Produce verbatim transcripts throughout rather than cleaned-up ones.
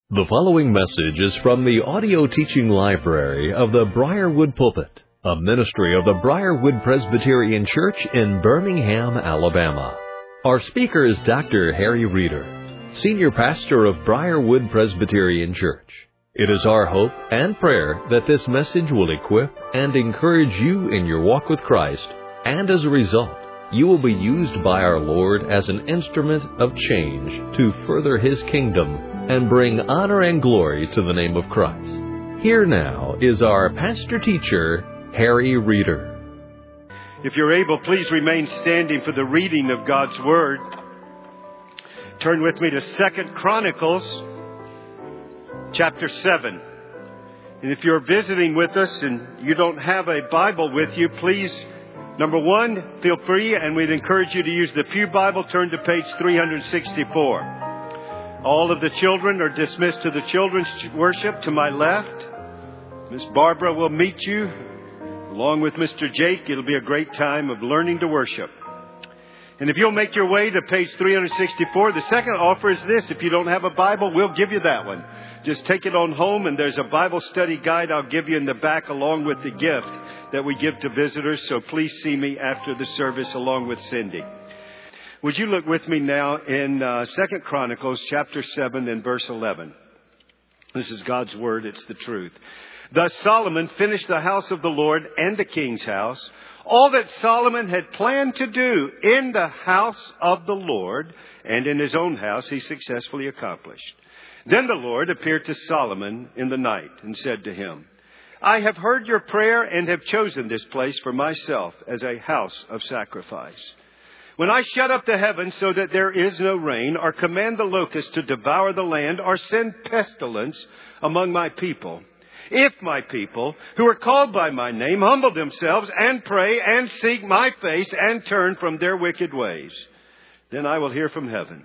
The following message is from the audio teaching library of the Briarwood Pulpit, a ministry of the Briarwood Presbyterian Church in Birmingham, Alabama. Our speaker is Doctor Harry Reeder, Senior Pastor of Briarwood Presbyterian Church. It is our hope and prayer that this message will equip and encourage you in your walk with Christ, and as a result, you will be used by our Lord as an instrument of change to further His kingdom and bring honor and glory to the name of Christ. Here now is our pastor-teacher, Harry Reeder. If you're able, please remain standing for the reading of God's Word. Turn with me to Second Chronicles, chapter seven. And if you're visiting with us and you don't have a Bible with you, please, number one, feel free, and we'd encourage you to use the Pew Bible. Turn to page three sixty-four. All of the children are dismissed to the children's worship to my left. Miss Barbara will meet you along with Mister Jake. It'll be a great time of learning to worship. And if you'll make your way to page three sixty-four, the second offer is this. If you don't have a Bible, we'll give you that one. Just take it on home, and there's a Bible study guide I'll give you in the back along with the gift that we give to visitors. So please see me after the service along with Cindy. Would you look with me now in uh, Second Chronicles chapter seven and verse eleven. This is God's Word. It's the truth. Thus Solomon finished the house of the Lord and the king's house. All that Solomon had planned to do in the house of the Lord and in his own house, he successfully accomplished. Then the Lord appeared to Solomon in the night and said to him, I have heard your prayer and have chosen this place for myself as a house of sacrifice. When I shut up the heavens so that there is no rain, or command the locusts to devour the land, or send pestilence among my people, if my people, who are called by my name, humble themselves and pray and seek my face and turn from their wicked ways, then I will hear from heaven.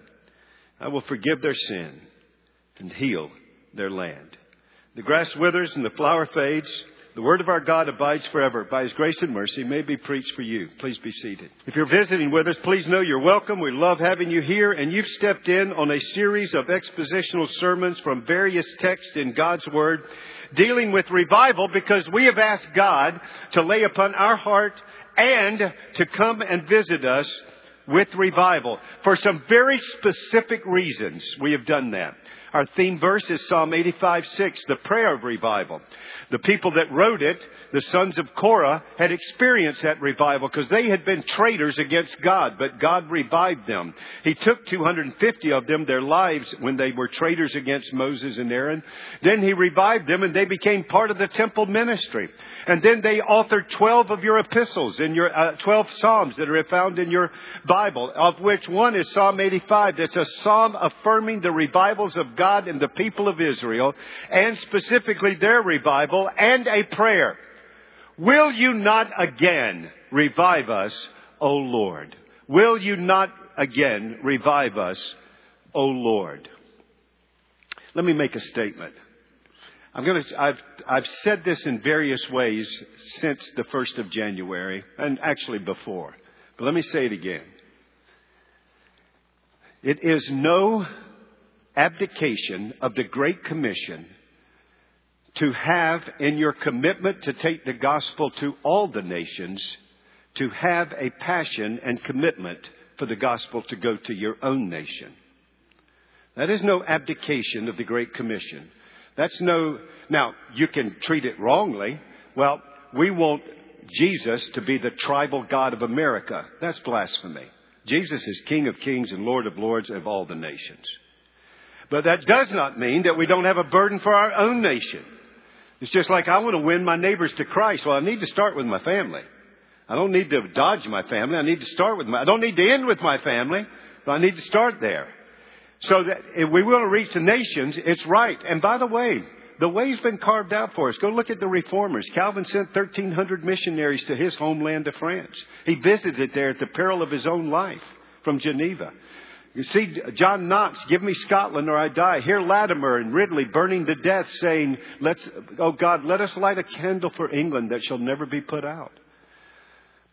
I will forgive their sin and heal their land. The grass withers and the flower fades. The word of our God abides forever. By His grace and mercy may be preached for you. Please be seated. If you're visiting with us, please know you're welcome. We love having you here. And you've stepped in on a series of expositional sermons from various texts in God's Word dealing with revival, because we have asked God to lay upon our heart and to come and visit us with revival. For some very specific reasons we have done that. Our theme verse is Psalm eighty-five six, the prayer of revival. The people that wrote it, the sons of Korah, had experienced that revival because they had been traitors against God, but God revived them. He took two hundred fifty of them, their lives, when they were traitors against Moses and Aaron. Then He revived them and they became part of the temple ministry. And then they authored twelve of your epistles, in your uh, twelve psalms that are found in your Bible, of which one is Psalm eighty-five. That's a psalm affirming the revivals of God and the people of Israel, and specifically their revival, and a prayer. Will you not again revive us, O Lord? Will you not again revive us, O Lord? Let me make a statement. I'm going to, I've, I've said this in various ways since the first of January, and actually before. But let me say it again. It is no abdication of the Great Commission to have, in your commitment to take the gospel to all the nations, to have a passion and commitment for the gospel to go to your own nation. That is no abdication of the Great Commission. That's no, now, you can treat it wrongly. Well, we want Jesus to be the tribal God of America. That's blasphemy. Jesus is King of kings and Lord of lords of all the nations. But that does not mean that we don't have a burden for our own nation. It's just like I want to win my neighbors to Christ. Well, I need to start with my family. I don't need to dodge my family. I need to start with my, I don't need to end with my family, but I need to start there. So that if we want to reach the nations, it's right. And by the way, the way's been carved out for us. Go look at the reformers. Calvin sent thirteen hundred missionaries to his homeland of France. He visited there at the peril of his own life from Geneva. You see, John Knox, give me Scotland or I die. Hear Latimer and Ridley burning to death saying, let's, oh God, let us light a candle for England that shall never be put out.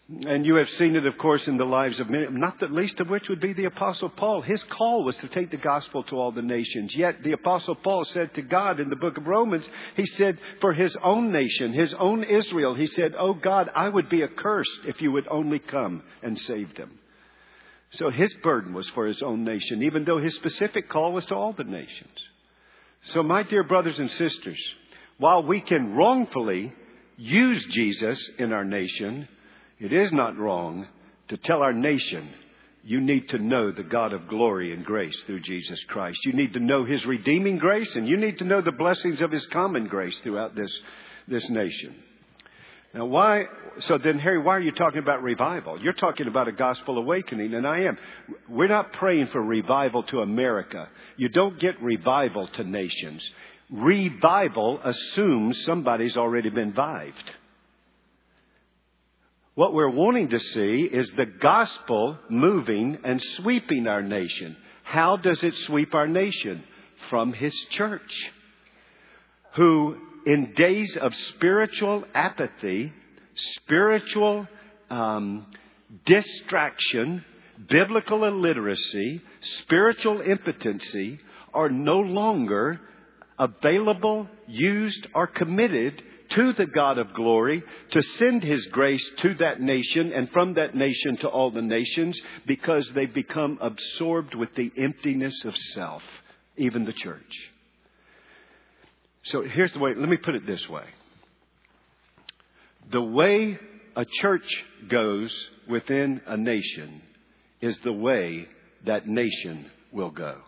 And you have seen it, of course, in the lives of many, not the least of which would be the Apostle Paul. His call was to take the gospel to all the nations. Yet the Apostle Paul said to God in the book of Romans, he said, for his own nation, his own Israel, he said, oh God, I would be accursed if you would only come and save them. So his burden was for his own nation, even though his specific call was to all the nations. So my dear brothers and sisters, while we can wrongfully use Jesus in our nation, it is not wrong to tell our nation, you need to know the God of glory and grace through Jesus Christ. You need to know His redeeming grace, and you need to know the blessings of His common grace throughout this, this nation. Now, why? So then, Harry, why are you talking about revival? You're talking about a gospel awakening, and I am. We're not praying for revival to America. You don't get revival to nations. Revival assumes somebody's already been vived. What we're wanting to see is the gospel moving and sweeping our nation. How does it sweep our nation? From His church, who in days of spiritual apathy, spiritual um, distraction, biblical illiteracy, spiritual impotency, are no longer available, used, or committed to the God of glory to send His grace to that nation and from that nation to all the nations, because they become absorbed with the emptiness of self, even the church. So here's the way, let me put it this way. The way a church goes within a nation is the way that nation will go.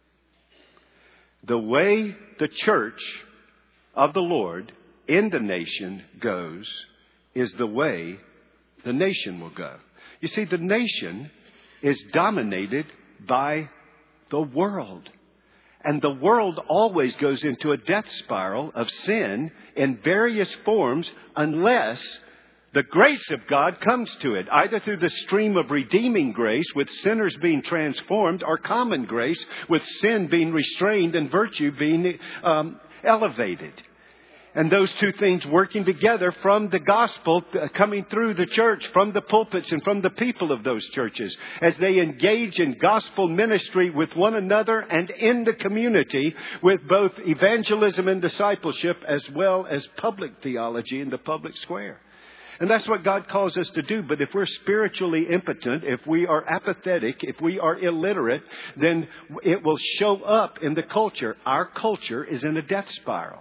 The way the church of the Lord in the nation goes is the way the nation will go. You see, the nation is dominated by the world. And the world always goes into a death spiral of sin in various forms unless the grace of God comes to it, either through the stream of redeeming grace with sinners being transformed, or common grace with sin being restrained and virtue being um, elevated. And those two things working together from the gospel coming through the church, from the pulpits and from the people of those churches, as they engage in gospel ministry with one another and in the community with both evangelism and discipleship, as well as public theology in the public square. And that's what God calls us to do. But if we're spiritually impotent, if we are apathetic, if we are illiterate, then it will show up in the culture. Our culture is in a death spiral.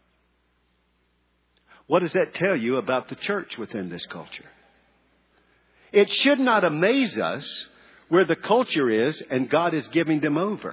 What does that tell you about the church within this culture? It should not amaze us where the culture is and God is giving them over.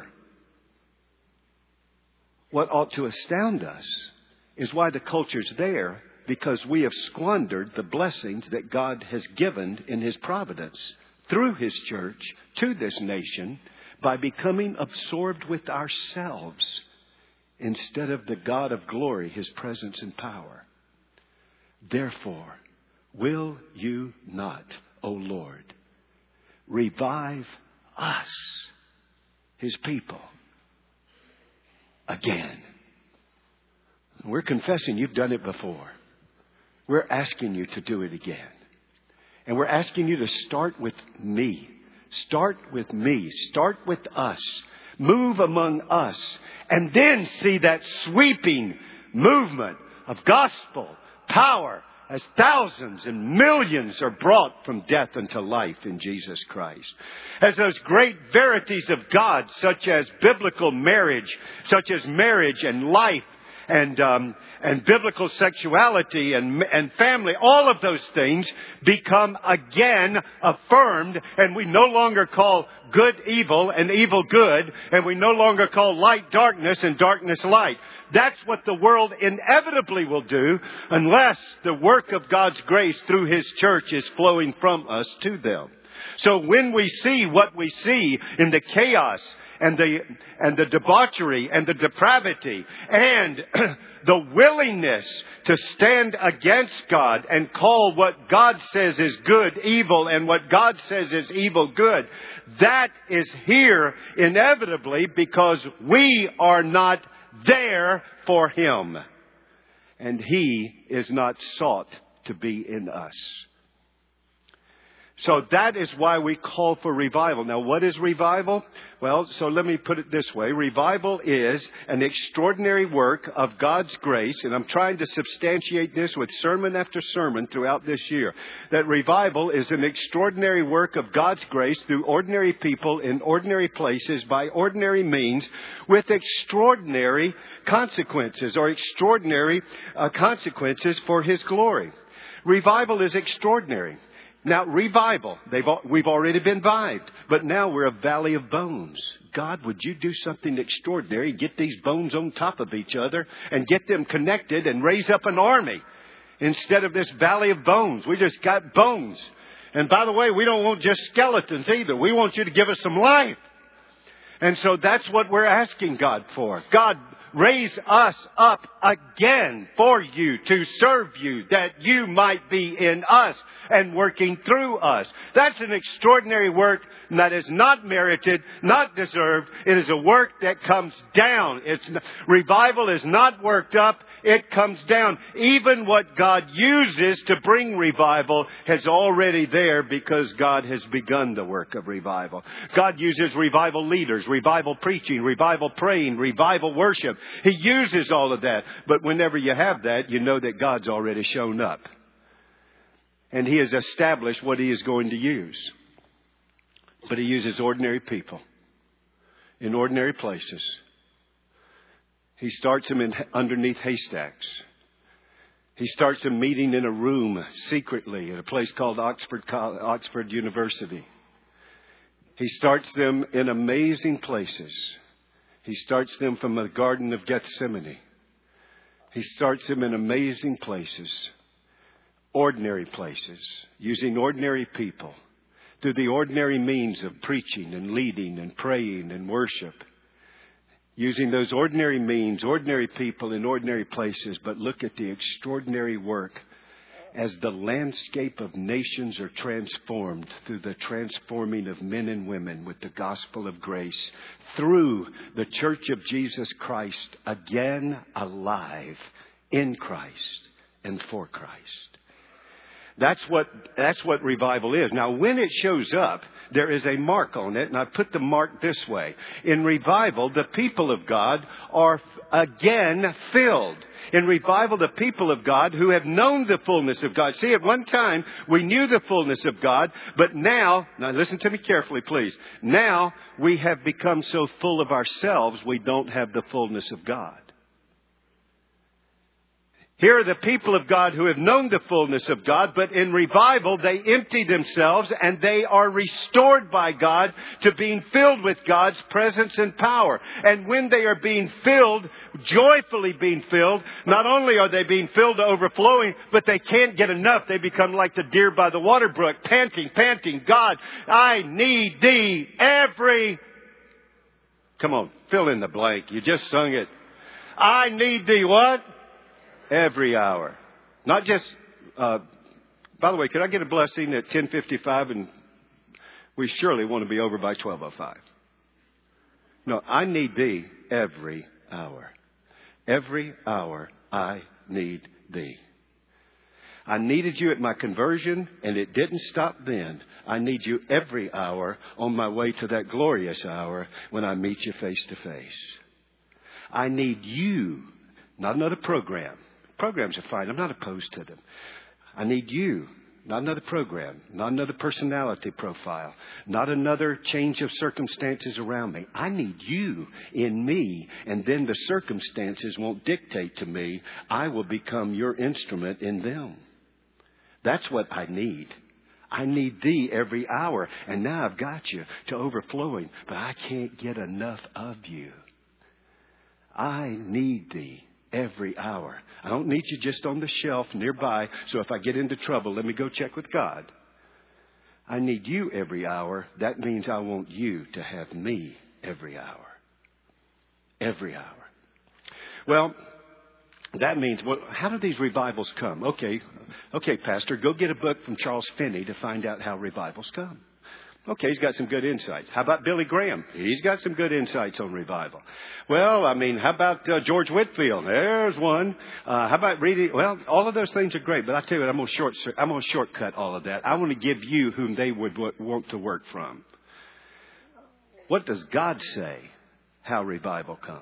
What ought to astound us is why the culture's there, because we have squandered the blessings that God has given in His providence through His church to this nation by becoming absorbed with ourselves instead of the God of glory, His presence and power. Therefore, will you not, O Lord, revive us, His people, again? We're confessing you've done it before. We're asking you to do it again. And we're asking you to start with me. Start with me. Start with us. Move among us. And then see that sweeping movement of gospel power as thousands and millions are brought from death unto life in Jesus Christ. As those great verities of God, such as biblical marriage, such as marriage and life and um, and biblical sexuality and and family, all of those things become again affirmed, and we no longer call good evil and evil good, and we no longer call light darkness and darkness light. That's what the world inevitably will do unless the work of God's grace through His church is flowing from us to them. So when we see what we see in the chaos and the and the debauchery and the depravity and the willingness to stand against God and call what God says is good evil and what God says is evil good, that is here inevitably because we are not there for Him, and He is not sought to be in us. So that is why we call for revival. Now, what is revival? Well, so let me put it this way. Revival is an extraordinary work of God's grace, and I'm trying to substantiate this with sermon after sermon throughout this year, that revival is an extraordinary work of God's grace through ordinary people in ordinary places by ordinary means with extraordinary consequences or extraordinary uh, consequences for His glory. Revival is extraordinary. Now, revival, they've, we've already been revived, but now we're a valley of bones. God, would you do something extraordinary, get these bones on top of each other and get them connected and raise up an army instead of this valley of bones? We just got bones. And by the way, we don't want just skeletons either. We want you to give us some life. And so that's what we're asking God for. God, raise us up again for you, to serve you, that you might be in us and working through us. That's an extraordinary work that is not merited, not deserved. It is a work that comes down. It's revival is not worked up. It comes down. Even what God uses to bring revival is already there because God has begun the work of revival. God uses revival leaders, revival preaching, revival praying, revival worship. He uses all of that. But whenever you have that, you know that God's already shown up. And He has established what He is going to use. But He uses ordinary people in ordinary places. He starts them in, underneath haystacks. He starts them meeting in a room secretly at a place called Oxford, Oxford University. He starts them in amazing places. He starts them from the Garden of Gethsemane. He starts them in amazing places, ordinary places, using ordinary people through the ordinary means of preaching and leading and praying and worship. Using those ordinary means, ordinary people in ordinary places, but look at the extraordinary work as the landscape of nations are transformed through the transforming of men and women with the gospel of grace through the Church of Jesus Christ, again alive in Christ and for Christ. That's what, that's what revival is. Now, when it shows up, there is a mark on it, and I put the mark this way. In revival, the people of God are again filled. In revival, the people of God who have known the fullness of God. See, at one time, we knew the fullness of God, but now, now listen to me carefully, please. Now, we have become so full of ourselves, we don't have the fullness of God. Here are the people of God who have known the fullness of God, but in revival they empty themselves and they are restored by God to being filled with God's presence and power. And when they are being filled, joyfully being filled, not only are they being filled to overflowing, but they can't get enough. They become like the deer by the water brook, panting, panting. God, I need Thee every... Come on, fill in the blank. You just sung it. I need Thee what? Every hour. Not just, uh, by the way, could I get a blessing at ten fifty-five? And we surely want to be over by twelve oh five. No, I need Thee every hour. Every hour I need Thee. I needed You at my conversion, and it didn't stop then. I need You every hour on my way to that glorious hour when I meet You face to face. I need You, not another program. Programs are fine. I'm not opposed to them. I need You, not another program, not another personality profile, not another change of circumstances around me. I need You in me, and then the circumstances won't dictate to me. I will become Your instrument in them. That's what I need. I need Thee every hour, and now I've got You to overflowing, but I can't get enough of You. I need Thee every hour. I don't need You just on the shelf nearby, so if I get into trouble, let me go check with God. I need You every hour. That means I want You to have me every hour. Every hour. Well, that means, well, how do these revivals come? Okay, okay, Pastor, go get a book from Charles Finney to find out how revivals come. Okay, he's got some good insights. How about Billy Graham? He's got some good insights on revival. Well, I mean, how about uh, George Whitfield? There's one. Uh, how about reading? Well, all of those things are great, but I tell you what, I'm going to short, I'm going to shortcut all of that. I want to give you whom they would w- want to work from. What does God say how revival comes?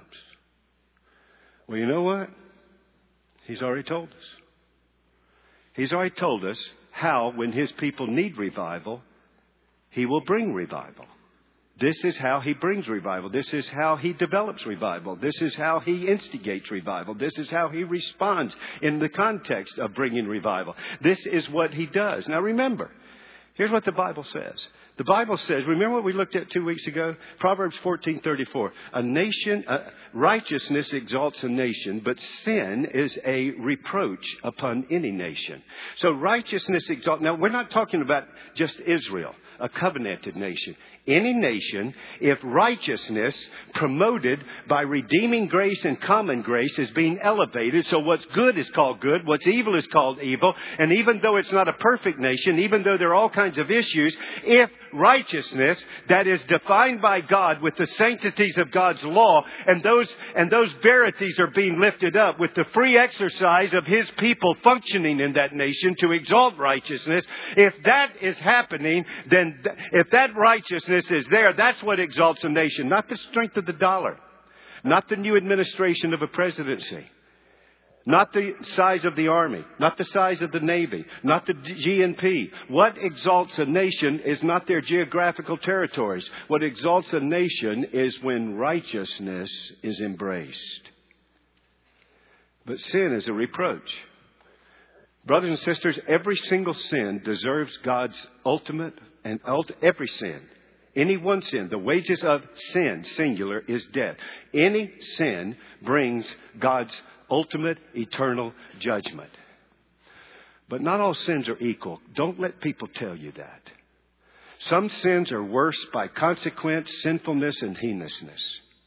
Well, you know what? He's already told us. He's already told us how, when His people need revival, He will bring revival. This is how He brings revival. This is how He develops revival. This is how He instigates revival. This is how He responds in the context of bringing revival. This is what He does. Now remember, here's what the Bible says. The Bible says, remember what we looked at two weeks ago? Proverbs fourteen thirty-four. A nation, uh, righteousness exalts a nation, but sin is a reproach upon any nation. So righteousness exalts. Now, we're not talking about just Israel, a covenanted nation. Any nation, if righteousness promoted by redeeming grace and common grace is being elevated, so what's good is called good, what's evil is called evil, and even though it's not a perfect nation, even though there are all kinds of issues, if righteousness that is defined by God with the sanctities of God's law, and those and those verities are being lifted up with the free exercise of His people functioning in that nation to exalt righteousness, if that is happening, then th- if that righteousness is there, that's what exalts a nation, not the strength of the dollar, not the new administration of a presidency, not the size of the army, not the size of the Navy, not the G N P. What exalts a nation is not their geographical territories. What exalts a nation is when righteousness is embraced. But sin is a reproach. Brothers and sisters, every single sin deserves God's ultimate and ult- every sin. Any one sin, the wages of sin, singular, is death. Any sin brings God's ultimate eternal judgment. But not all sins are equal. Don't let people tell you that. Some sins are worse by consequence, sinfulness, and heinousness.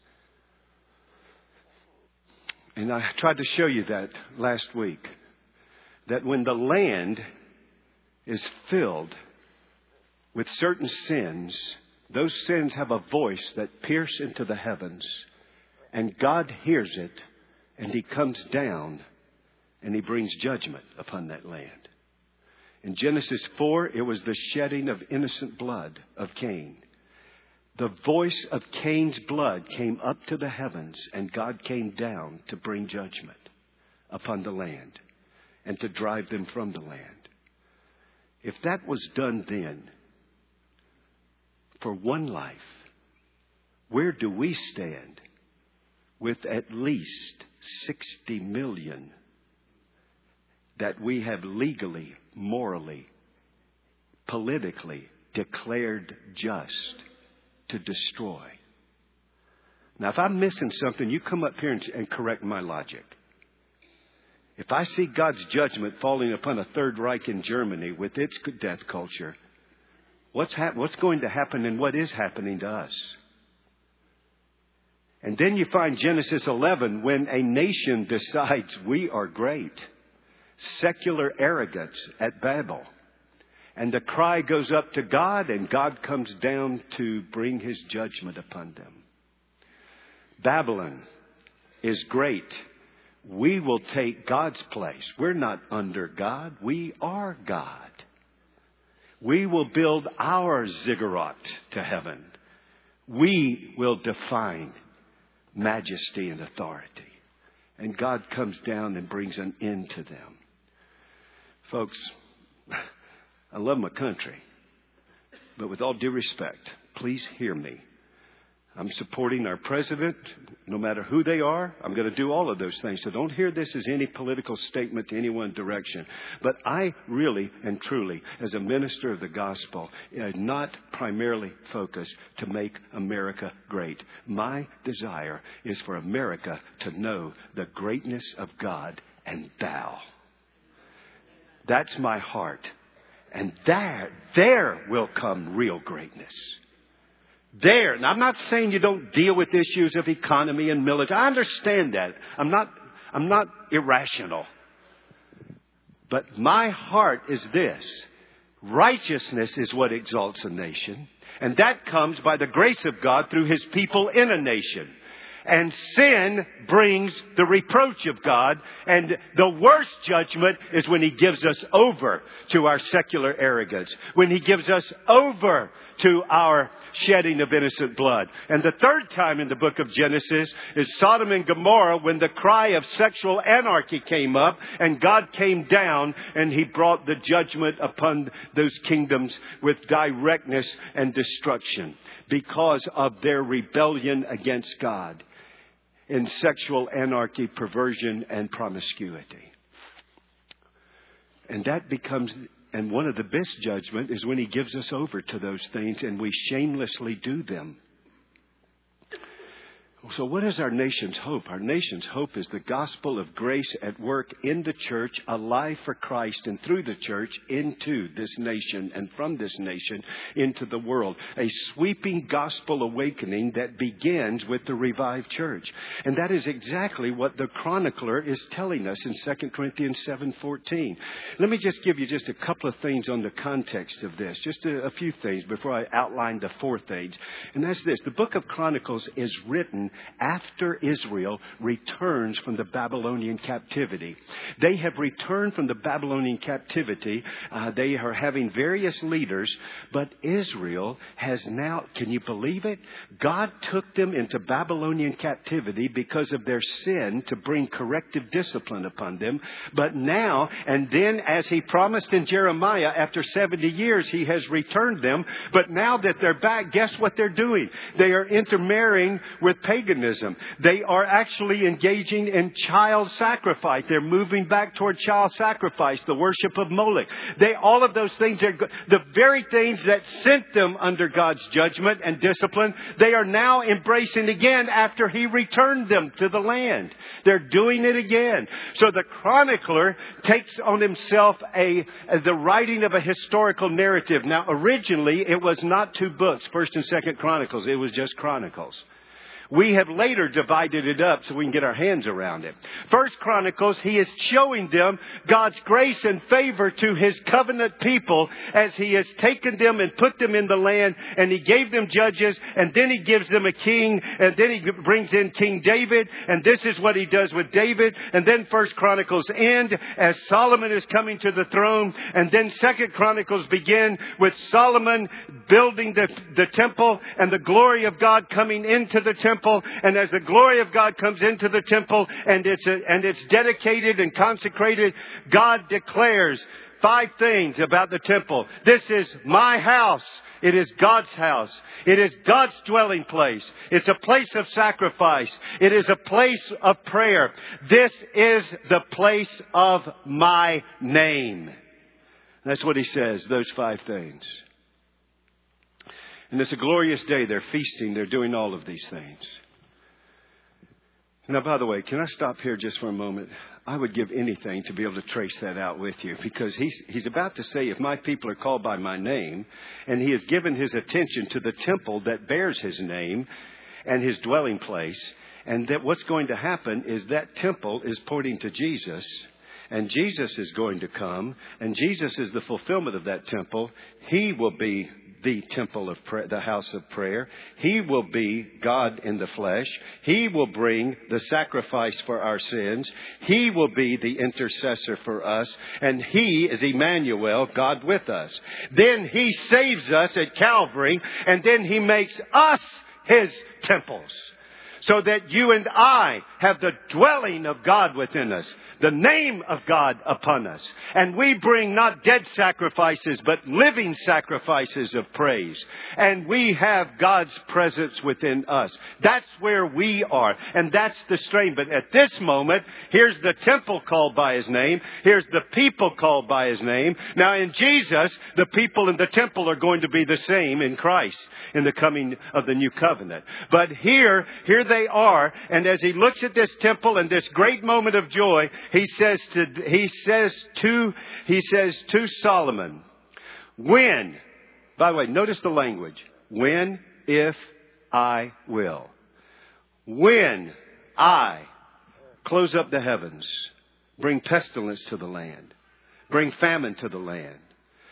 And I tried to show you that last week. That when the land is filled with certain sins, those sins have a voice that pierces into the heavens. And God hears it. And He comes down and He brings judgment upon that land. In Genesis four, it was the shedding of innocent blood of Cain. The voice of Cain's blood came up to the heavens, and God came down to bring judgment upon the land and to drive them from the land. If that was done then for one life, where do we stand with at least sixty million that we have legally, morally, politically declared just to destroy? Now, if I'm missing something, you come up here and, and correct my logic. If I see God's judgment falling upon a Third Reich in Germany with its death culture, what's, hap- what's going to happen and what is happening to us? And then you find Genesis eleven when a nation decides we are great. Secular arrogance at Babel. And the cry goes up to God, and God comes down to bring His judgment upon them. Babylon is great. We will take God's place. We're not under God. We are God. We will build our ziggurat to heaven. We will define majesty and authority. And God comes down and brings an end to them. Folks, I love my country. But with all due respect, please hear me. I'm supporting our president, no matter who they are. I'm going to do all of those things. So don't hear this as any political statement to any one direction. But I really and truly, as a minister of the gospel, am not primarily focused to make America great. My desire is for America to know the greatness of God and thou. That's my heart. And there, there will come real greatness. There. And I'm not saying you don't deal with issues of economy and military. I understand that. I'm not, I'm not irrational. But my heart is this. Righteousness is what exalts a nation. And that comes by the grace of God through His people in a nation. And sin brings the reproach of God. And the worst judgment is when He gives us over to our secular arrogance. When He gives us over to our shedding of innocent blood. And the third time in the book of Genesis is Sodom and Gomorrah, when the cry of sexual anarchy came up and God came down and He brought the judgment upon those kingdoms with directness and destruction because of their rebellion against God in sexual anarchy, perversion, and promiscuity. And that becomes, and one of the best judgment is when He gives us over to those things and we shamelessly do them. So what is our nation's hope? Our nation's hope is the gospel of grace at work in the church, alive for Christ, and through the church into this nation and from this nation into the world. A sweeping gospel awakening that begins with the revived church. And that is exactly what the chronicler is telling us in Second Corinthians seven fourteen. Let me just give you just a couple of things on the context of this. Just a, a few things before I outline the fourth age. And that's this. The book of Chronicles is written after Israel returns from the Babylonian captivity. They have returned from the Babylonian captivity. Uh, they are having various leaders, but Israel has now, can you believe it? God took them into Babylonian captivity because of their sin to bring corrective discipline upon them. But now, and then as He promised in Jeremiah, after seventy years, He has returned them. But now that they're back, guess what they're doing? They are intermarrying with paganism. They are actually engaging in child sacrifice. They're moving back toward child sacrifice, the worship of Moloch. They, all of those things are the very things that sent them under God's judgment and discipline. They are now embracing again after He returned them to the land. They're doing it again. So the chronicler takes on himself a, the writing of a historical narrative. Now, originally, it was not two books, First and Second Chronicles. It was just Chronicles. We have later divided it up so we can get our hands around it. First Chronicles, he is showing them God's grace and favor to His covenant people as He has taken them and put them in the land, and He gave them judges, and then He gives them a king, and then He brings in King David, and this is what He does with David. And then First Chronicles end as Solomon is coming to the throne, and then Second Chronicles begin with Solomon building the, the temple and the glory of God coming into the temple. And as the glory of God comes into the temple and it's a, and it's dedicated and consecrated, God declares five things about the temple. This is my house. It is God's house. It is God's dwelling place. It's a place of sacrifice. It is a place of prayer. This is the place of my name. That's what he says, those five things. And it's a glorious day. They're feasting. They're doing all of these things. Now, by the way, can I stop here just for a moment? I would give anything to be able to trace that out with you, because he's, he's about to say, if my people are called by my name, and he has given his attention to the temple that bears his name and his dwelling place, and that what's going to happen is that temple is pointing to Jesus. And Jesus is going to come, and Jesus is the fulfillment of that temple. He will be the temple of prayer, the house of prayer. He will be God in the flesh. He will bring the sacrifice for our sins. He will be the intercessor for us. And He is Emmanuel, God with us. Then He saves us at Calvary, and then He makes us His temples, so that you and I have the dwelling of God within us, the name of God upon us. And we bring not dead sacrifices, but living sacrifices of praise. And we have God's presence within us. That's where we are. And that's the strain. But at this moment, here's the temple called by His name. Here's the people called by His name. Now in Jesus, the people in the temple are going to be the same in Christ in the coming of the new covenant. But here, here they are. And as He looks at this temple and this great moment of joy, He says to, he says to, he says to Solomon, when, by the way, notice the language, when, if I will, when I close up the heavens, bring pestilence to the land, bring famine to the land,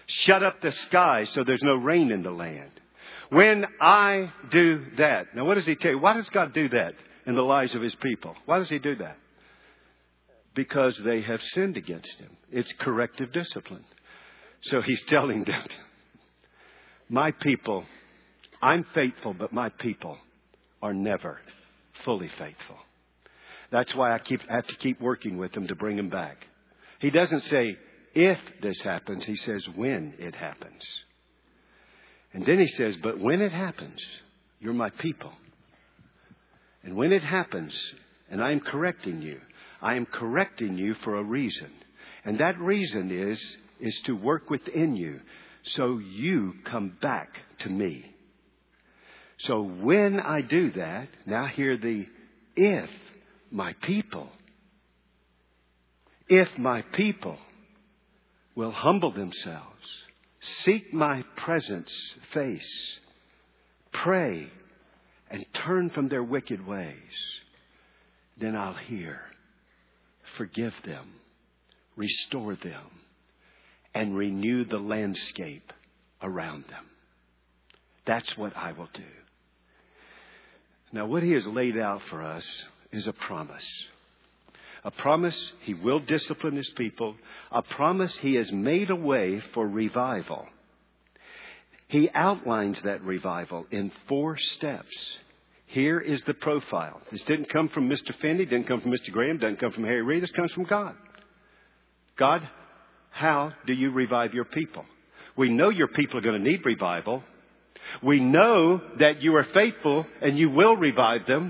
shut up the sky so there's no rain in the land. When I do that. Now what does he tell you? Why does God do that in the lives of his people? Why does he do that? Because they have sinned against him. It's corrective discipline. So he's telling them, my people, I'm faithful, but my people are never fully faithful. That's why I keep have to keep working with them to bring them back. He doesn't say, if this happens. He says, when it happens. And then he says, but when it happens, you're my people. And when it happens, and I'm correcting you, I am correcting you for a reason. And that reason is, is to work within you so you come back to me. So when I do that, now hear the if my people, if my people will humble themselves, seek my presence face, pray, and turn from their wicked ways, then I'll hear, forgive them, restore them, and renew the landscape around them. That's what I will do. Now, what he has laid out for us is a promise. A promise he will discipline his people. A promise he has made a way for revival. He outlines that revival in four steps. Here is the profile. This didn't come from Mister Finney, didn't come from Mister Graham, doesn't come from Harry Reid. This comes from God. God, how do you revive your people? We know your people are going to need revival. We know that you are faithful and you will revive them.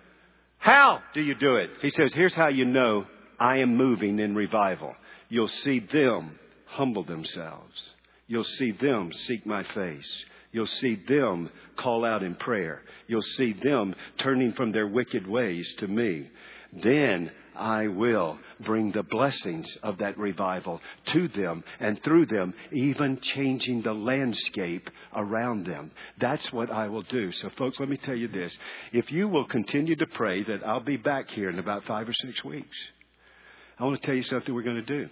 How do you do it? He says, here's how you know I am moving in revival. You'll see them humble themselves. You'll see them seek my face. You'll see them call out in prayer. You'll see them turning from their wicked ways to me. Then I will bring the blessings of that revival to them and through them, even changing the landscape around them. That's what I will do. So folks, let me tell you this. If you will continue to pray that I'll be back here in about five or six weeks, I want to tell you something we're going to do.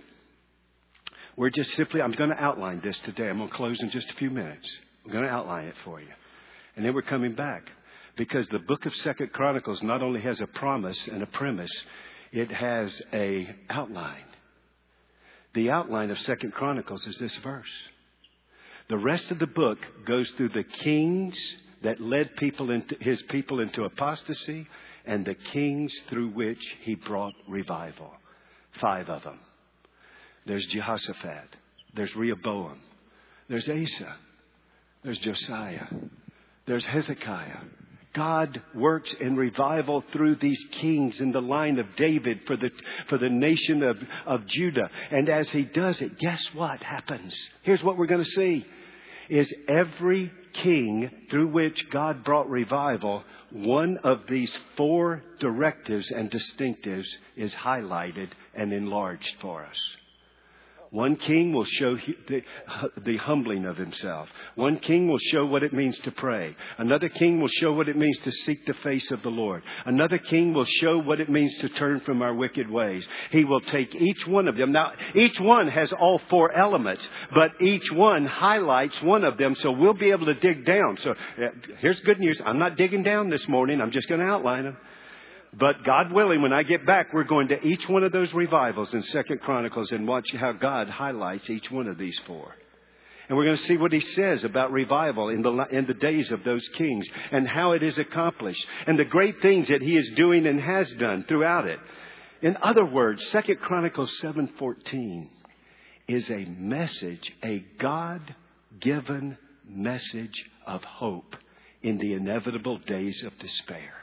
We're just simply, I'm going to outline this today. I'm going to close in just a few minutes. I'm going to outline it for you. And then we're coming back. Because the book of Second Chronicles not only has a promise and a premise, it has a outline. The outline of Second Chronicles is this verse. The rest of the book goes through the kings that led people into his people into apostasy and the kings through which he brought revival. Five of them. There's Jehoshaphat. There's Rehoboam. There's Asa. There's Josiah. There's Hezekiah. God works in revival through these kings in the line of David for the for the nation of, of Judah. And as he does it, guess what happens? Here's what we're going to see. Is every king through which God brought revival, one of these four directives and distinctives is highlighted and enlarged for us. One king will show the, the humbling of himself. One king will show what it means to pray. Another king will show what it means to seek the face of the Lord. Another king will show what it means to turn from our wicked ways. He will take each one of them. Now, each one has all four elements, but each one highlights one of them, so we'll be able to dig down. So here's good news. I'm not digging down this morning. I'm just going to outline them. But God willing, when I get back, we're going to each one of those revivals in Second Chronicles and watch how God highlights each one of these four. And we're going to see what he says about revival in the in the days of those kings and how it is accomplished and the great things that he is doing and has done throughout it. In other words, Second Chronicles seven fourteen is a message, a God-given message of hope in the inevitable days of despair.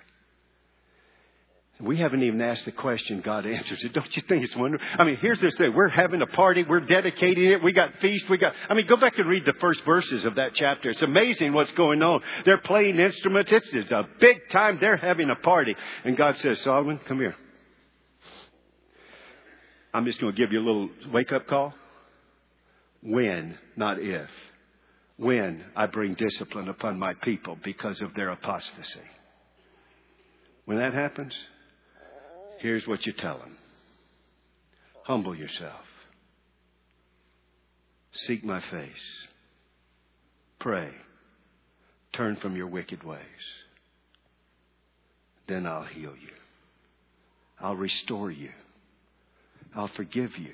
We haven't even asked the question. God answers it. Don't you think it's wonderful? I mean, here's this thing. We're having a party. We're dedicating it. We got feast. We got, I mean, go back and read the first verses of that chapter. It's amazing what's going on. They're playing instruments. It's, it's a big time. They're having a party. And God says, Solomon, come here. I'm just going to give you a little wake up call. When, not if. When I bring discipline upon my people because of their apostasy. When that happens, here's what you tell them. Humble yourself. Seek my face. Pray. Turn from your wicked ways. Then I'll heal you. I'll restore you. I'll forgive you.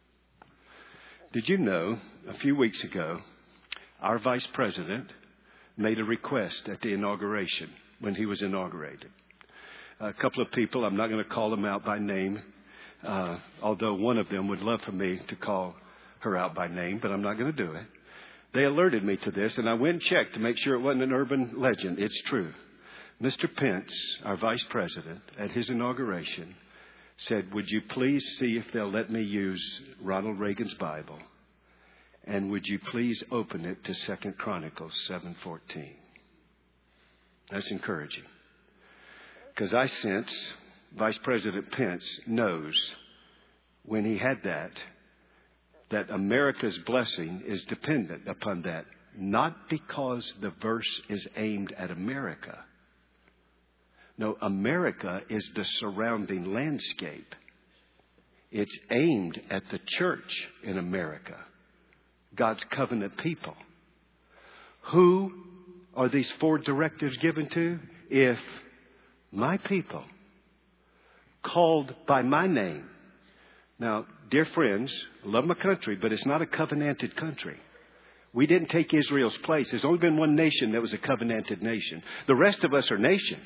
Did you know, a few weeks ago, our vice president made a request at the inauguration when he was inaugurated. A couple of people, I'm not going to call them out by name, uh, although one of them would love for me to call her out by name, but I'm not going to do it. They alerted me to this, and I went and checked to make sure it wasn't an urban legend. It's true. Mister Pence, our vice president, at his inauguration, said, would you please see if they'll let me use Ronald Reagan's Bible? And would you please open it to Second Chronicles seven fourteen? That's encouraging. Because I sense Vice President Pence knows when he had that, that America's blessing is dependent upon that. Not because the verse is aimed at America. No, America is the surrounding landscape. It's aimed at the church in America, God's covenant people. Who are these four directives given to? If my people, called by my name. Now, dear friends, I love my country, but it's not a covenanted country. We didn't take Israel's place. There's only been one nation that was a covenanted nation. The rest of us are nations.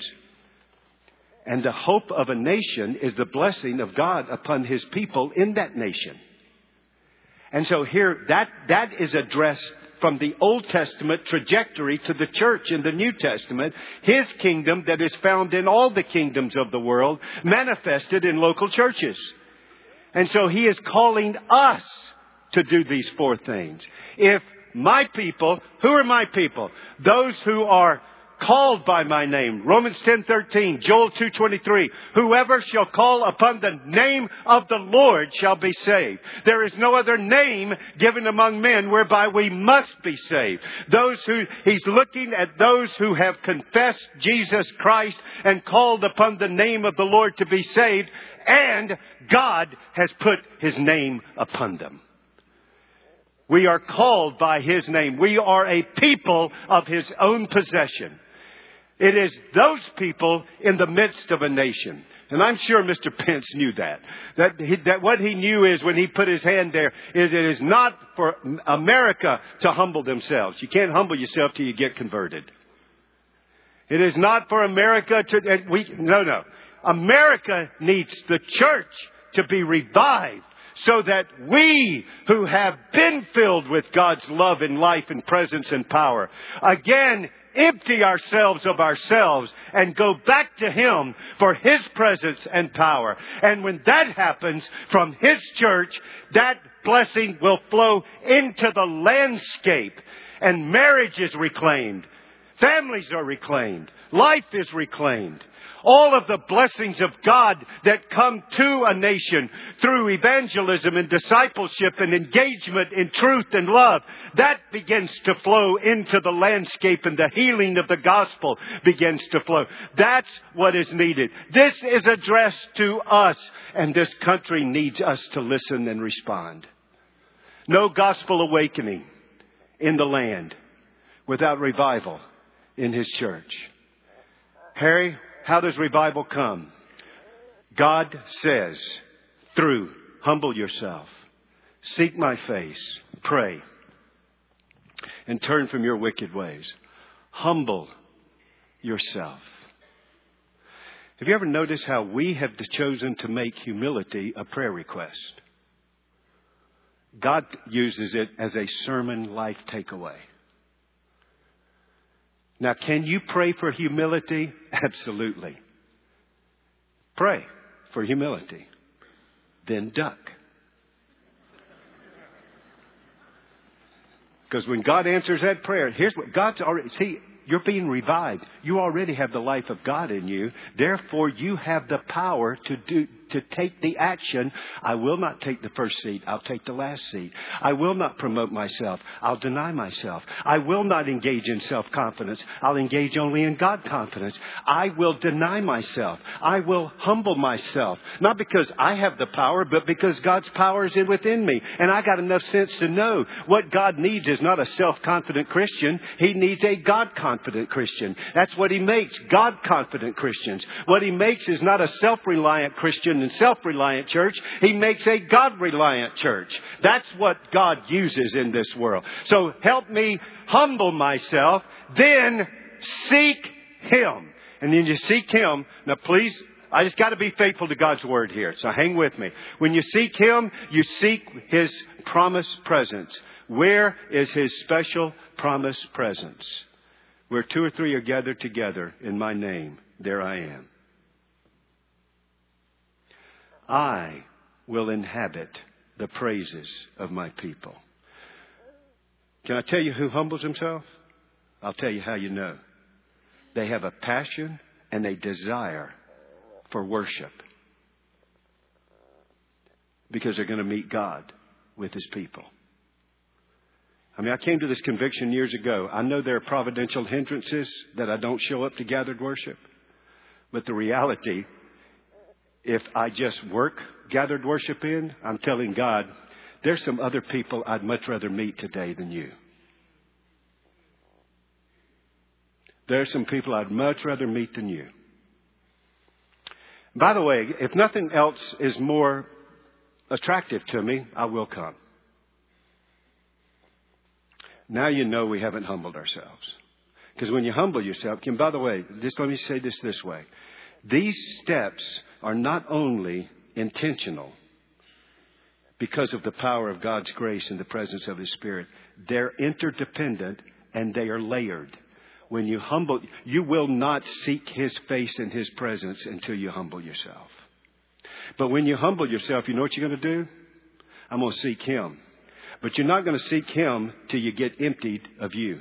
And the hope of a nation is the blessing of God upon His people in that nation. And so here, that, that is addressed from the Old Testament trajectory to the church in the New Testament. His kingdom that is found in all the kingdoms of the world, manifested in local churches. And so He is calling us to do these four things. If my people, who are my people? Those who are called by my name. Romans ten thirteen, Joel two twenty-three. Whoever shall call upon the name of the Lord shall be saved. There is no other name given among men whereby we must be saved. Those who, He's looking at those who have confessed Jesus Christ and called upon the name of the Lord to be saved. And God has put His name upon them. We are called by His name. We are a people of His own possession. It is those people in the midst of a nation. And I'm sure Mister Pence knew that. That, he, that what he knew is when he put his hand there, it, it is not for America to humble themselves. You can't humble yourself till you get converted. It is not for America to... We, no, no. America needs the church to be revived, so that we who have been filled with God's love and life and presence and power, again, empty ourselves of ourselves and go back to Him for His presence and power. And when that happens from His church, that blessing will flow into the landscape, and marriage is reclaimed. Families are reclaimed. Life is reclaimed. All of the blessings of God that come to a nation through evangelism and discipleship and engagement in truth and love, that begins to flow into the landscape, and the healing of the gospel begins to flow. That's what is needed. This is addressed to us, and this country needs us to listen and respond. No gospel awakening in the land without revival in His church. Harry, how does revival come? God says, through humble yourself, seek my face, pray, and turn from your wicked ways. Humble yourself. Have you ever noticed how we have chosen to make humility a prayer request? God uses it as a sermon life takeaway. Now, can you pray for humility? Absolutely. Pray for humility. Then duck. Because when God answers that prayer, here's what God's already... See, you're being revived. You already have the life of God in you. Therefore, you have the power to do to take the action. I will not take the first seat. I'll take the last seat. I will not promote myself. I'll deny myself. I will not engage in self-confidence. I'll engage only in God confidence. I will deny myself. I will humble myself. Not because I have the power, but because God's power is in within me. And I got enough sense to know what God needs is not a self-confident Christian. He needs a God-confident Christian. That's what He makes, God-confident Christians. What He makes is not a self-reliant Christian and self-reliant church. He makes a God-reliant church. That's what God uses in this world. So help me humble myself, then seek Him. And then you seek Him. Now please, I just got to be faithful to God's Word here. So hang with me. When you seek Him, you seek His promised presence. Where is His special promised presence? Where two or three are gathered together in my name, there I am. I will inhabit the praises of my people. Can I tell you who humbles himself? I'll tell you how you know. They have a passion and a desire for worship. Because they're going to meet God with His people. I mean, I came to this conviction years ago. I know there are providential hindrances that I don't show up to gathered worship. But the reality, if I just work gathered worship in, I'm telling God, there's some other people I'd much rather meet today than you. There's some people I'd much rather meet than you. By the way, if nothing else is more attractive to me, I will come. Now you know we haven't humbled ourselves. Because when you humble yourself, and by the way, just let me say this this way. These steps are not only intentional because of the power of God's grace and the presence of His Spirit. They're interdependent and they are layered. When you humble, you will not seek His face and His presence until you humble yourself. But when you humble yourself, you know what you're going to do? I'm going to seek Him. But you're not going to seek Him till you get emptied of you.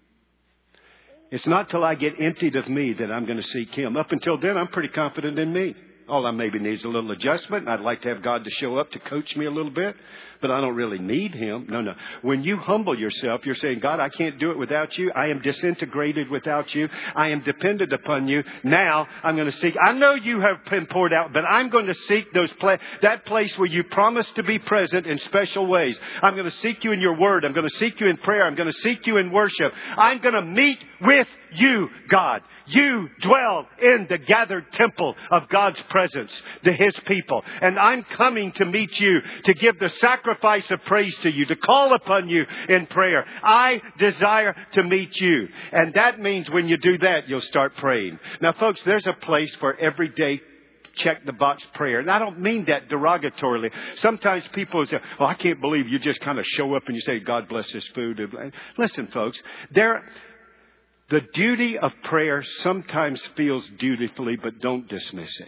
It's not till I get emptied of me that I'm going to seek Him. Up until then, I'm pretty confident in me. All I maybe need is a little adjustment. I'd like to have God to show up to coach me a little bit, but I don't really need Him. No, no. When you humble yourself, you're saying, God, I can't do it without you. I am disintegrated without you. I am dependent upon you. Now I'm going to seek. I know you have been poured out, but I'm going to seek those pla- that place where you promised to be present in special ways. I'm going to seek you in your word. I'm going to seek you in prayer. I'm going to seek you in worship. I'm going to meet with you, God. You dwell in the gathered temple of God's presence, to His people. And I'm coming to meet you, to give the sacrifice of praise to you, to call upon you in prayer. I desire to meet you. And that means when you do that, you'll start praying. Now, folks, there's a place for everyday check the box prayer. And I don't mean that derogatorily. Sometimes people say, oh, I can't believe you just kind of show up and you say, God bless this food. Listen, folks, there... The duty of prayer sometimes feels dutifully, but don't dismiss it.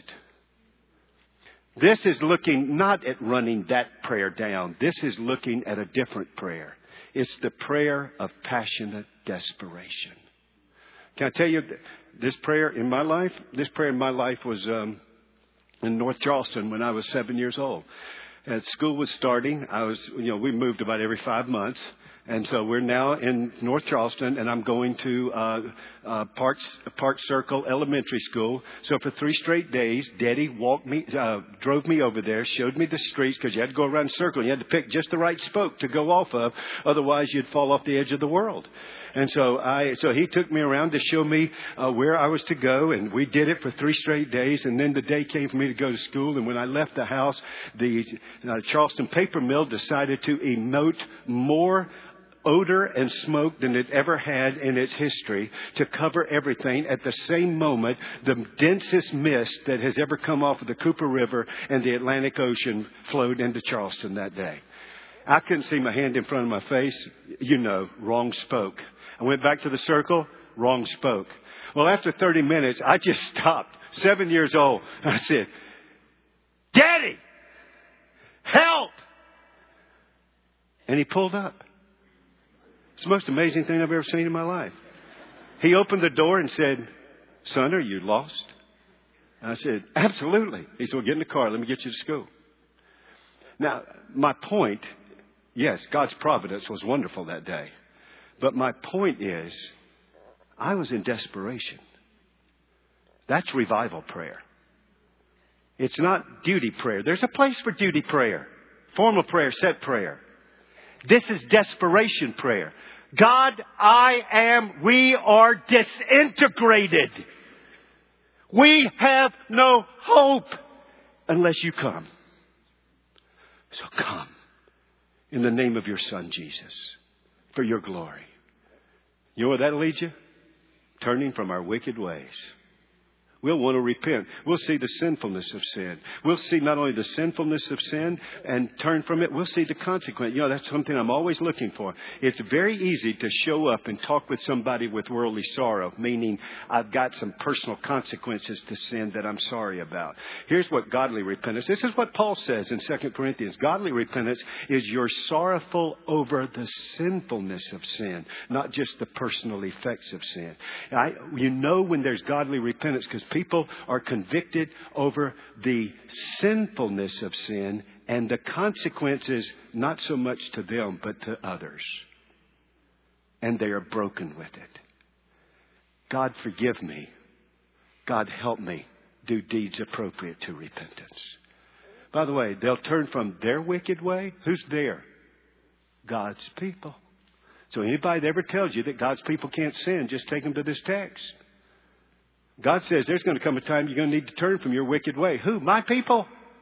This is looking not at running that prayer down. This is looking at a different prayer. It's the prayer of passionate desperation. Can I tell you, this prayer in my life, this prayer in my life was um, in North Charleston when I was seven years old. As school was starting, I was, you know, we moved about every five months. And so we're now in North Charleston, and I'm going to uh, uh, Park, Park Circle Elementary School. So for three straight days, Daddy walked me, uh, drove me over there, showed me the streets, because you had to go around the circle. You had to pick just the right spoke to go off of. Otherwise, you'd fall off the edge of the world. And so I, so he took me around to show me uh, where I was to go, and we did it for three straight days. And then the day came for me to go to school. And when I left the house, the uh, Charleston Paper Mill decided to emote more odor and smoke than it ever had in its history to cover everything. At the same moment, the densest mist that has ever come off of the Cooper River and the Atlantic Ocean flowed into Charleston that day. I couldn't see my hand in front of my face. You know, wrong spoke. I went back to the circle, wrong spoke. Well, after thirty minutes, I just stopped. Seven years old. I said, Daddy, help! And he pulled up. It's the most amazing thing I've ever seen in my life. He opened the door and said, Son, are you lost? I said, absolutely. He said, well, get in the car. Let me get you to school. Now, my point, yes, God's providence was wonderful that day. But my point is, I was in desperation. That's revival prayer. It's not duty prayer. There's a place for duty prayer. Formal prayer, set prayer. This is desperation prayer. God, I am, we are disintegrated. We have no hope unless you come. So come in the name of your Son, Jesus, for your glory. You know where that'll lead you? Turning from our wicked ways. We'll want to repent. We'll see the sinfulness of sin. We'll see not only the sinfulness of sin and turn from it, we'll see the consequence. You know, that's something I'm always looking for. It's very easy to show up and talk with somebody with worldly sorrow, meaning I've got some personal consequences to sin that I'm sorry about. Here's what godly repentance, this is what Paul says in Second Corinthians. Godly repentance is you're sorrowful over the sinfulness of sin, not just the personal effects of sin. I, you know when there's godly repentance because people are convicted over the sinfulness of sin and the consequences, not so much to them, but to others. And they are broken with it. God, forgive me. God, help me do deeds appropriate to repentance. By the way, they'll turn from their wicked way. Who's there? God's people. So anybody that ever tells you that God's people can't sin, just take them to this text. God says there's going to come a time you're going to need to turn from your wicked way. Who? My people.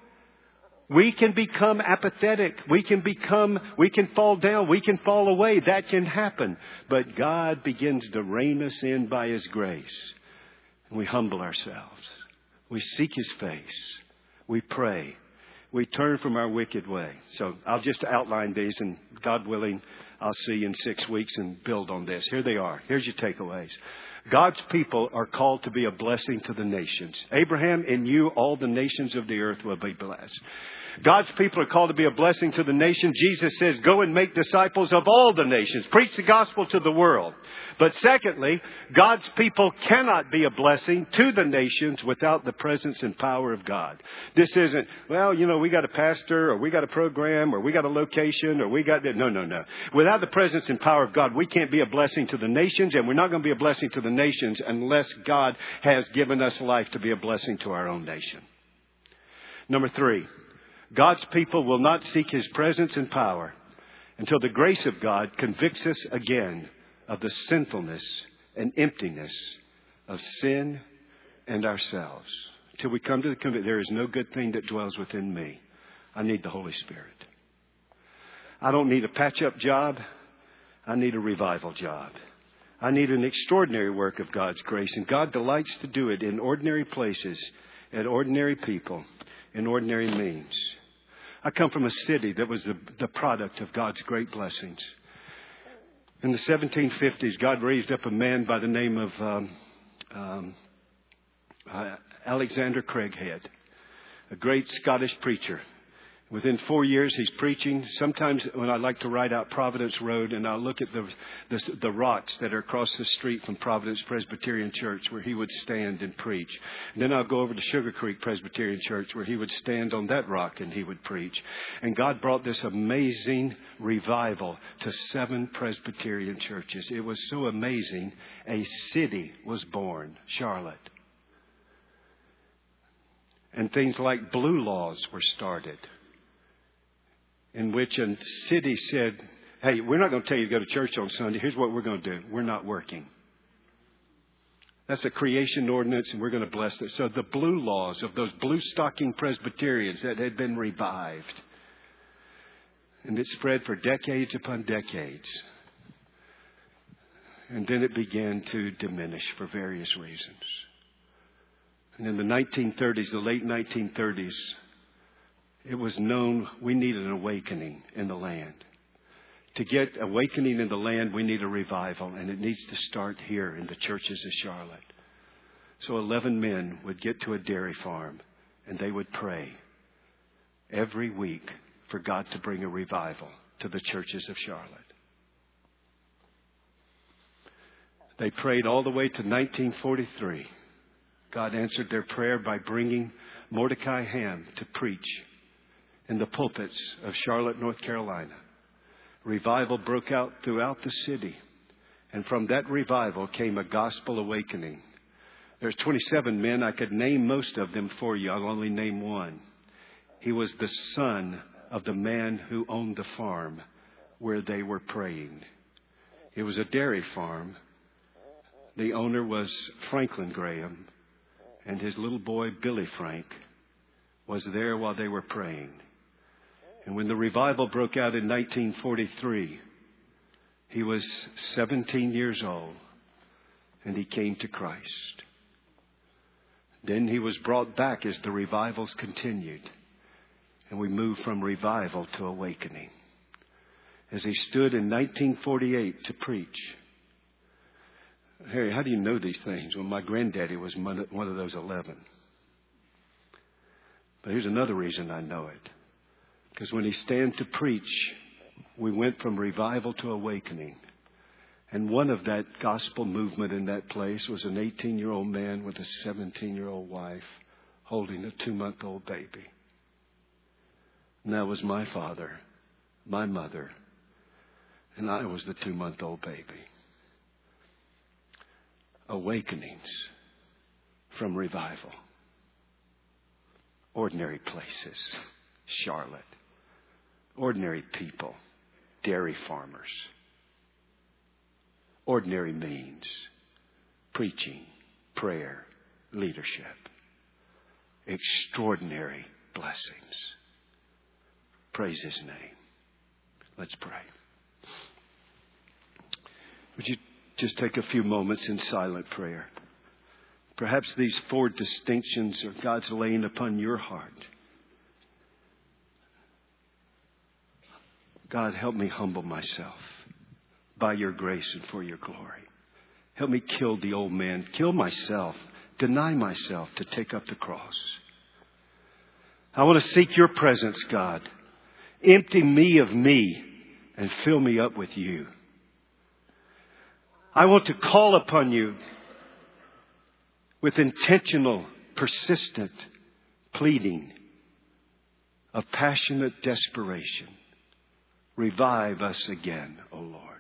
We can become apathetic. We can become, we can fall down. We can fall away. That can happen. But God begins to rein us in by His grace. And we humble ourselves. We seek His face. We pray. We turn from our wicked way. So I'll just outline these, and God willing, I'll see you in six weeks and build on this. Here they are. Here's your takeaways. God's people are called to be a blessing to the nations. Abraham, in you, all the nations of the earth will be blessed. God's people are called to be a blessing to the nation. Jesus says, go and make disciples of all the nations. Preach the gospel to the world. But secondly, God's people cannot be a blessing to the nations without the presence and power of God. This isn't, well, you know, we got a pastor or we got a program or we got a location or we got that. No, no, no. Without the presence and power of God, we can't be a blessing to the nations, and we're not going to be a blessing to the nations unless God has given us life to be a blessing to our own nation. Number three. God's people will not seek His presence and power until the grace of God convicts us again of the sinfulness and emptiness of sin and ourselves. Till we come to the conviction, there is no good thing that dwells within me. I need the Holy Spirit. I don't need a patch-up job. I need a revival job. I need an extraordinary work of God's grace, and God delights to do it in ordinary places, at ordinary people, in ordinary means. I come from a city that was the, the product of God's great blessings. In the seventeen fifties, God raised up a man by the name of um, um, uh, Alexander Craighead, a great Scottish preacher. Within four years, he's preaching. Sometimes when I like to ride out Providence Road and I'll look at the, the the rocks that are across the street from Providence Presbyterian Church where he would stand and preach. And then I'll go over to Sugar Creek Presbyterian Church where he would stand on that rock and he would preach. And God brought this amazing revival to seven Presbyterian churches. It was so amazing, a city was born, Charlotte. And things like blue laws were started, in which a city said, hey, we're not going to tell you to go to church on Sunday. Here's what we're going to do. We're not working. That's a creation ordinance, and we're going to bless it. So the blue laws of those blue stocking Presbyterians that had been revived. And it spread for decades upon decades. And then it began to diminish for various reasons. And in the nineteen thirties, the late nineteen thirties, it was known we need an awakening in the land. To get awakening in the land, we need a revival, and it needs to start here in the churches of Charlotte. So eleven men would get to a dairy farm, and they would pray every week for God to bring a revival to the churches of Charlotte. They prayed all the way to nineteen forty-three. God answered their prayer by bringing Mordecai Ham to preach in the pulpits of Charlotte, North Carolina. Revival broke out throughout the city, and from that revival came a gospel awakening. There's twenty-seven men. I could name most of them for you. I'll only name one. He was the son of the man who owned the farm where they were praying. It was a dairy farm. The owner was Franklin Graham, and his little boy, Billy Frank, was there while they were praying. And when the revival broke out in nineteen forty-three, he was seventeen years old, and he came to Christ. Then he was brought back as the revivals continued, and we moved from revival to awakening. As he stood in nineteen forty-eight to preach. Harry, how do you know these things? Well, my granddaddy was one of those eleven. But here's another reason I know it. Because when he stand to preach, we went from revival to awakening. And one of that gospel movement in that place was an eighteen-year-old man with a seventeen-year-old wife holding a two-month-old baby. And that was my father, my mother, and I was the two-month-old baby. Awakenings from revival. Ordinary places, Charlotte. Ordinary people, dairy farmers. Ordinary means, preaching, prayer, leadership. Extraordinary blessings. Praise His name. Let's pray. Would you just take a few moments in silent prayer? Perhaps these four distinctions are God's laying upon your heart. God, help me humble myself by your grace and for your glory. Help me kill the old man, kill myself, deny myself to take up the cross. I want to seek your presence, God. Empty me of me and fill me up with you. I want to call upon you with intentional, persistent pleading of passionate desperation. Revive us again, O Lord.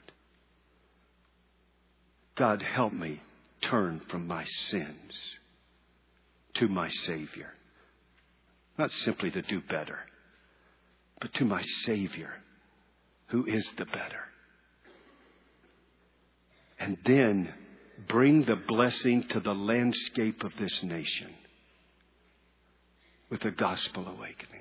God, help me turn from my sins to my Savior. Not simply to do better, but to my Savior, who is the better. And then bring the blessing to the landscape of this nation with a gospel awakening.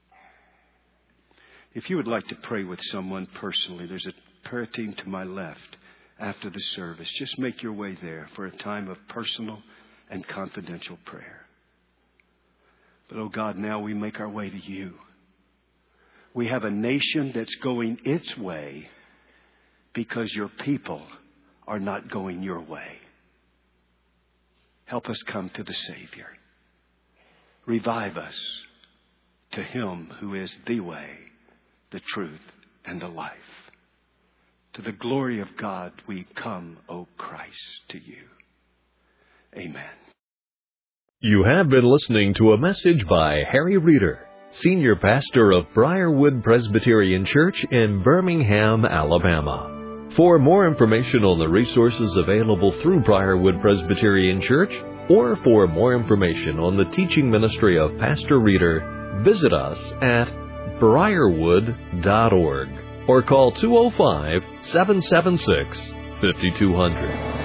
If you would like to pray with someone personally, there's a prayer team to my left after the service. Just make your way there for a time of personal and confidential prayer. But, oh God, now we make our way to you. We have a nation that's going its way because your people are not going your way. Help us come to the Savior. Revive us to Him who is the way, the truth, and the life. To the glory of God, we come, O Christ, to you. Amen. You have been listening to a message by Harry Reeder, Senior Pastor of Briarwood Presbyterian Church in Birmingham, Alabama. For more information on the resources available through Briarwood Presbyterian Church, or for more information on the teaching ministry of Pastor Reeder, visit us at briarwood dot org or call two oh five, seven seven six, five two zero zero.